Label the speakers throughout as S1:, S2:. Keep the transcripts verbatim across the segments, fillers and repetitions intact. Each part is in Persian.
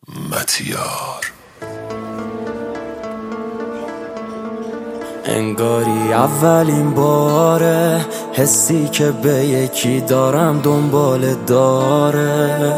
S1: متیار
S2: انگاری اولین باره حسی که به یکی دارم دنبال داره،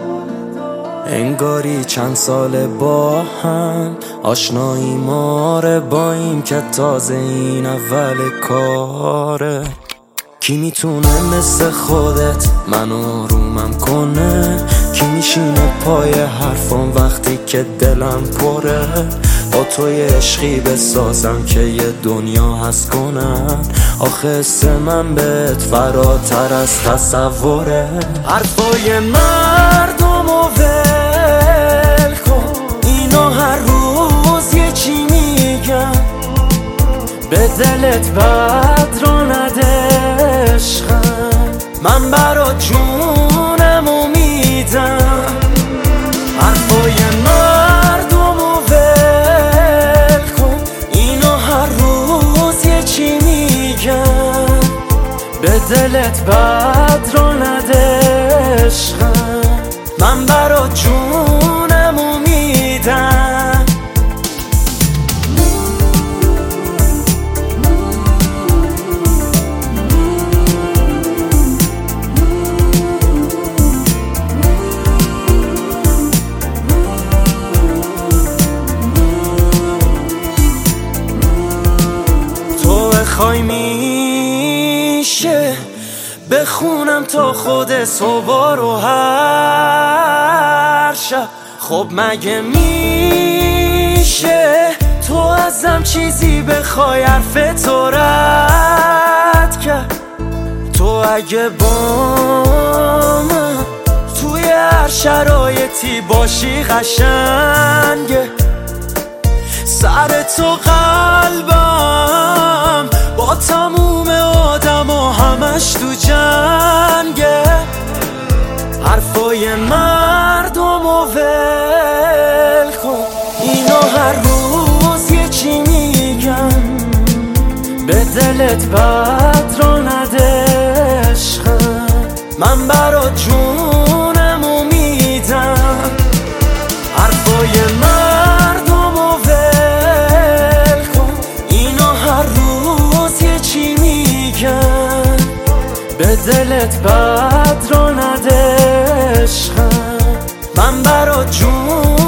S2: انگاری چند سال با هم آشنایی ماره، با این که تازه این اول کاره. کی میتونه مثل خودت من آرومم کنه؟ کی میشینه پای حرفم وقتی که دلم پره؟ با توی عشقی بسازم که یه دنیا هست کنن. آخه حس من بهت فراتر از تصوره. حرفای مردم و ول کن، اینا هر روز یه چی میگن. به دلت بد را نده عشقم، من برات جونمو میدم. حرفای مردم و ول کن، اینا هر روز یه چی میگن. به دلت بد را نده عشقم، من برات جونمو میدم. خواهی میشه بخونم تا خود صبح رو هر شب. خب مگه میشه تو ازم چیزی بخوای حرف تو رد کرد؟ تو اگه با من توی هر شرایطی باشی قشنگه. سر تو قلبم با تموم آدم و همش تو جنگه. حرفای مردم و ول کن، اینا هر روز یه چی میگن. به دلت بد را نده عشقم، من برات جونمو میدم. حرفای مردم و ول کن، اینا هر روز یه چی میگن. به دلت بد را نده عشقم، من برات جون